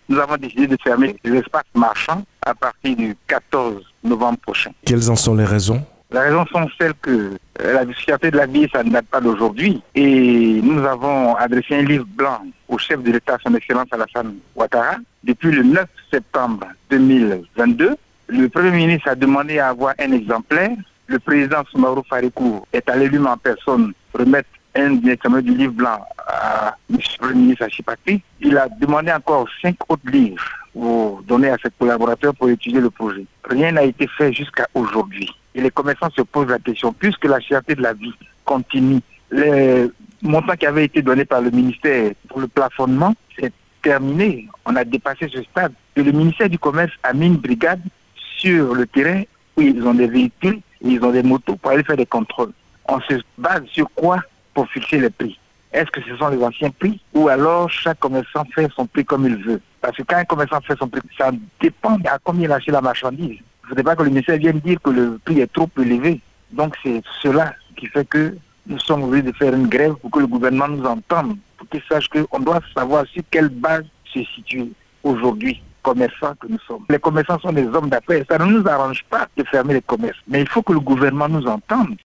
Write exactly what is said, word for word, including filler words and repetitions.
nous avons décidé de fermer les espaces marchands à partir du quatorze novembre prochain. Quelles en sont les raisons ? Les raisons sont celles que la difficulté de la vie, ça ne date pas d'aujourd'hui. Et nous avons adressé un livre blanc au chef de l'État, son Excellence Alassane Ouattara. Depuis le neuf septembre deux mille vingt-deux, le Premier ministre a demandé à avoir un exemplaire. Le président Soumaoro Farékou est allé lui en personne remettre un examen du livre blanc à M. le Premier ministre Achipati. Il a demandé encore cinq autres livres pour donner à ses collaborateurs pour étudier le projet. Rien n'a été fait jusqu'à aujourd'hui. Et les commerçants se posent la question, puisque la cherté de la vie continue, les montants qui avaient été donnés par le ministère pour le plafonnement, c'est terminé. On a dépassé ce stade. Et le ministère du Commerce a mis une brigade sur le terrain où ils ont des véhicules, ils ont des motos pour aller faire des contrôles. On se base sur quoi pour fixer les prix? Est-ce que ce sont les anciens prix ou alors chaque commerçant fait son prix comme il veut? Parce que quand un commerçant fait son prix, ça dépend à combien il achète la marchandise. Il ne faudrait pas que le ministère vienne dire que le prix est trop élevé. Donc c'est cela qui fait que nous sommes obligés de faire une grève pour que le gouvernement nous entende, pour qu'il sache qu'on doit savoir sur quelle base se situe aujourd'hui commerçants que nous sommes. Les commerçants sont des hommes d'affaires. Ça ne nous arrange pas de fermer les commerces. Mais il faut que le gouvernement nous entende.